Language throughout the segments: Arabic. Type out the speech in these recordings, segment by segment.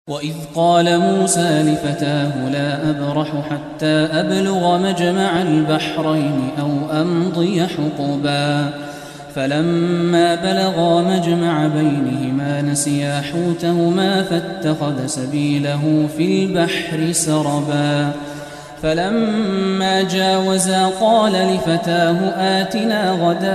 وإذ قال موسى لفتاه لا أبرح حتى أبلغ مجمع البحرين أو أمضي حقبا فلما بلغا مجمع بينهما نسيا حوتهما فاتخذ سبيله في البحر سربا فلما جاوزا قال لفتاه آتنا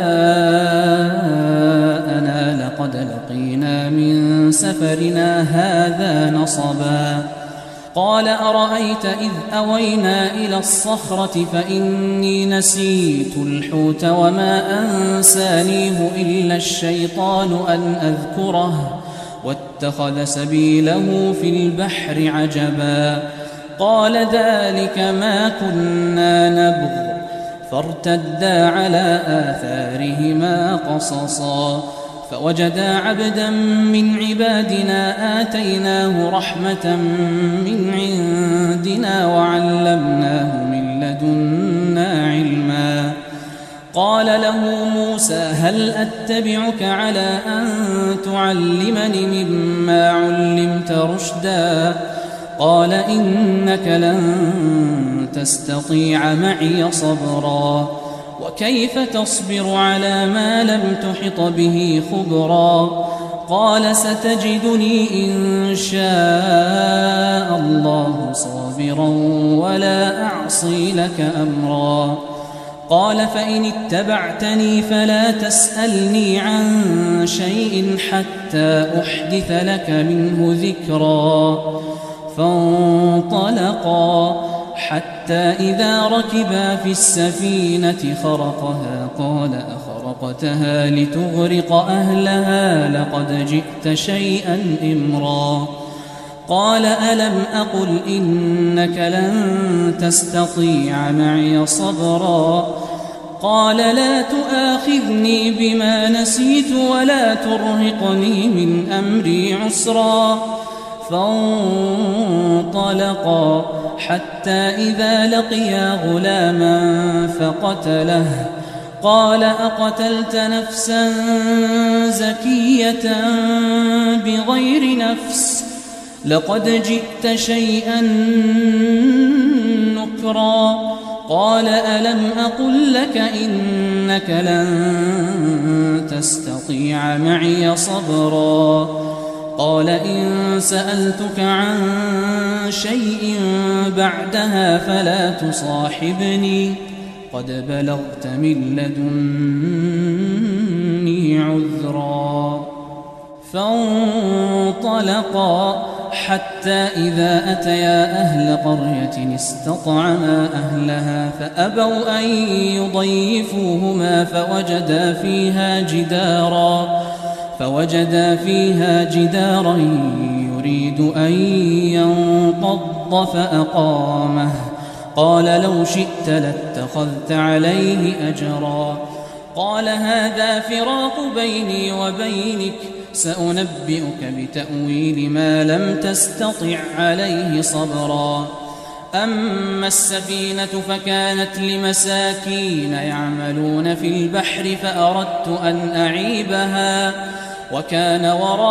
غداءنا لقد لقينا من سفرنا هذا نصبا قال أرأيت إذ أوينا إلى الصخرة فإني نسيت الحوت وما أنسانيه إلا الشيطان أن أذكره واتخذ سبيله في البحر عجبا قال ذلك ما كنا نبغ فارتدا على آثارهما قصصا فوجدا عبدا من عبادنا آتيناه رحمة من عندنا وعلمناه من لدنا علما قال له موسى هل أتبعك على أن تعلمني مما علمت رشدا قال إنك لن تستطيع معي صبرا وكيف تصبر على ما لم تحط به خبرا قال ستجدني إن شاء الله صابرا ولا أعصي لك أمرا قال فإن اتبعتني فلا تسألني عن شيء حتى أحدث لك منه ذكرا فانطلقا حتى إذا ركبا في السفينة خرقها قال أخرقتها لتغرق أهلها لقد جئت شيئا إمرا قال ألم أقل إنك لن تستطيع معي صبرا قال لا تؤاخذني بما نسيت ولا ترهقني من أمري عسرا فانطلقا حتى إذا لقيا غلاما فقتله قال أقتلت نفسا زكية بغير نفس لقد جئت شيئا نكرا قال ألم أقل لك إنك لن تستطيع معي صبرا قال إن سألتك عن شيء بعدها فلا تصاحبني قد بلغت من لدني عذرا فانطلقا حتى إذا أتيا أهل قرية استطعما أهلها فأبوا أن يضيفوهما فوجدا فيها جدارا يريد أن ينقض فأقامه قال لو شئت لاتخذت عليه أجرا قال هذا فراق بيني وبينك سأنبئك بتأويل ما لم تستطع عليه صبرا أما السفينة فكانت لمساكين يعملون في البحر فأردت أن أعيبها وكان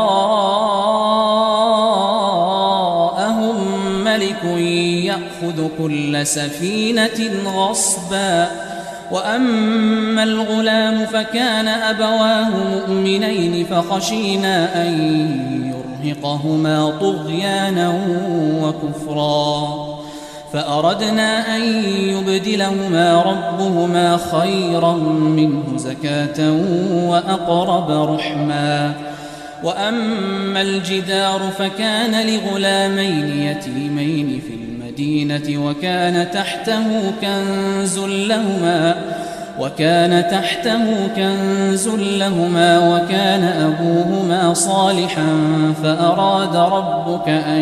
وراءهم ملك يأخذ كل سفينة غصبا وأما الغلام فكان أبواه مؤمنين فخشينا أن يرهقهما طغيانا وكفرا فأردنا أن يبدلهما ربهما خيرا منه زكاة وأقرب رحما وأما الجدار فكان لغلامين يتيمين في المدينة وكان تحته كنز لهما وكان أبوهما صالحا فأراد ربك أن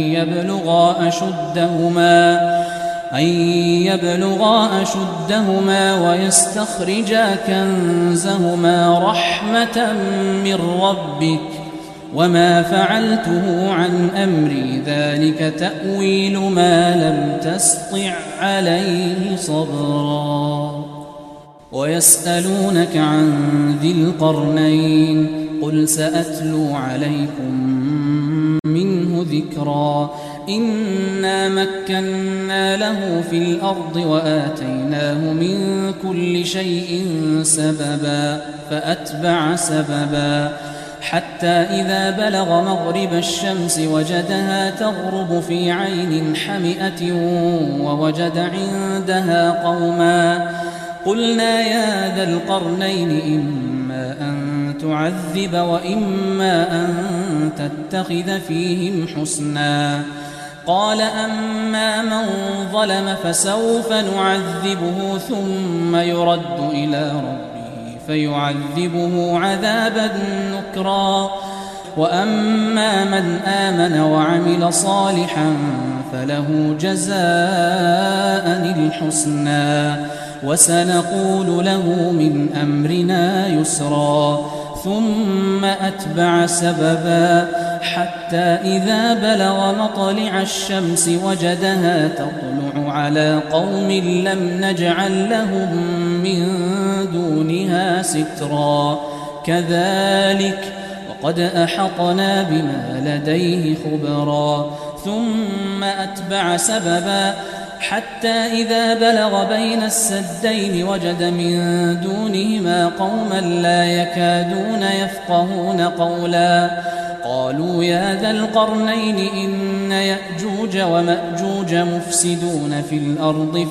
يبلغا أشدهما ويستخرجا كنزهما رحمة من ربك وما فعلته عن أمري ذلك تأويل ما لم تسطع عليه صبرا ويسألونك عن ذي القرنين قل سأتلو عليكم منه ذكرا إنا مكنا له في الأرض وآتيناه من كل شيء سببا فأتبع سببا حتى إذا بلغ مغرب الشمس وجدها تغرب في عين حمئة ووجد عندها قوما قلنا يا ذا القرنين إما أن تعذب وإما أن تتخذ فيهم حسنا قال أما من ظلم فسوف نعذبه ثم يرد إلى ربه فيعذبه عذابا نكرا وأما من آمن وعمل صالحا فله جزاء الحسنى وسنقول له من أمرنا يسرا ثم أتبع سببا حتى إذا بلغ مطلع الشمس وجدها تطلع على قوم لم نجعل لهم من دونها سترا كذلك وقد أحطنا بما لديه خبرا ثم أتبع سببا حتى إذا بلغ بين السدين وجد من دونهما قوما لا يكادون يفقهون قولا قالوا يا ذا القرنين إن يأجوج ومأجوج مفسدون في الأرض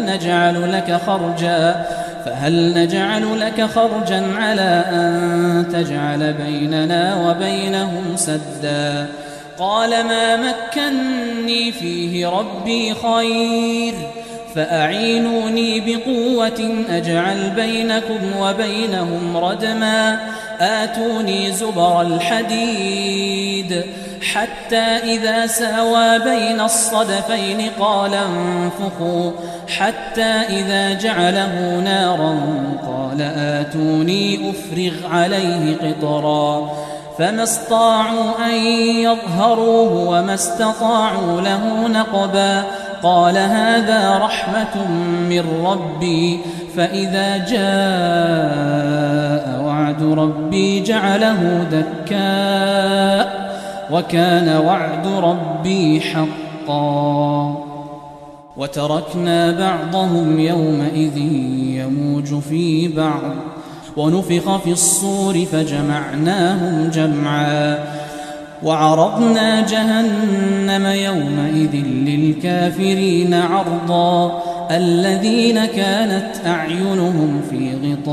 فهل نجعل لك خرجا على أن تجعل بيننا وبينهم سدا قال ما مكني فيه ربي خير فأعينوني بقوة أجعل بينكم وبينهم ردما آتوني زبر الحديد حتى إذا ساوى بين الصدفين قال انفخوا حتى إذا جعله نارا قال آتوني أفرغ عليه قطرا فما استطاعوا أن يظهروه وما استطاعوا له نقبا قال هذا رحمة من ربي فإذا جاء وعد ربي جعله دكاء وكان وعد ربي حقا وتركنا بعضهم يومئذ يموج في بعض ونفخ في الصور فجمعناهم جمعا وعرضنا جهنم يومئذ للكافرين عرضا الذين كانت أعينهم في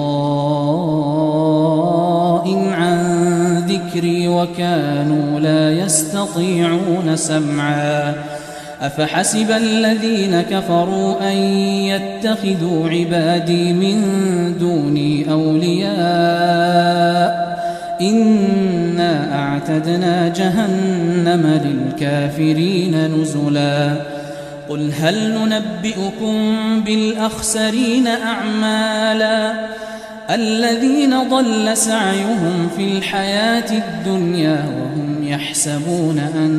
غطاء عن ذكري وكانوا لا يستطيعون سمعا أفحسب الذين كفروا أن يتخذوا عبادي من دوني أولياء إنا أعتدنا جهنم للكافرين نزلا قل هل ننبئكم بالأخسرين أعمالا الذين ضل سعيهم في الحياة الدنيا وهم يحسبون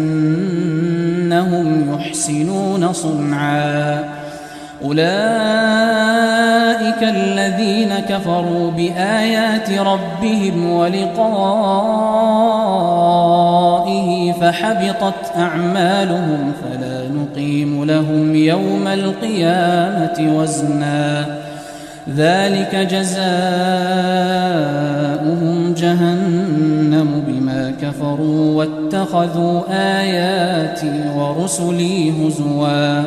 أنهم يحسنون صنعا أولئك الذين كفروا بآيات ربهم ولقائه فحبطت أعمالهم فلا نقيم لهم يوم القيامة وزنا ذلك جزاؤهم جهنم بما كفروا واتخذوا آياتي ورسلي هزوا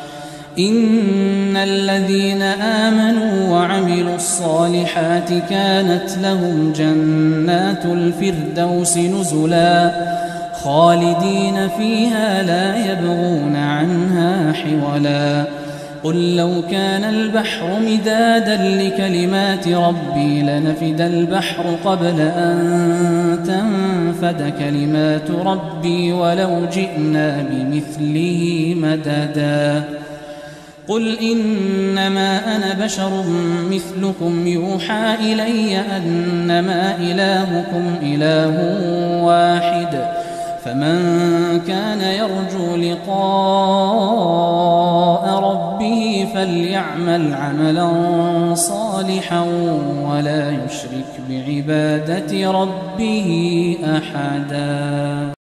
إن الذين آمنوا وعملوا الصالحات كانت لهم جنات الفردوس نزلا خالدين فيها لا يبغون عنها حولا قل لو كان البحر مدادا لكلمات ربي لنفد البحر قبل أن تنفد كلمات ربي ولو جئنا بمثله مددا قل إنما أنا بشر مثلكم يوحى إلي أنما إلهكم إله واحد فمن كان يرجو لقاء ربه فليعمل عملا صالحا ولا يشرك بعبادة ربه أحدا.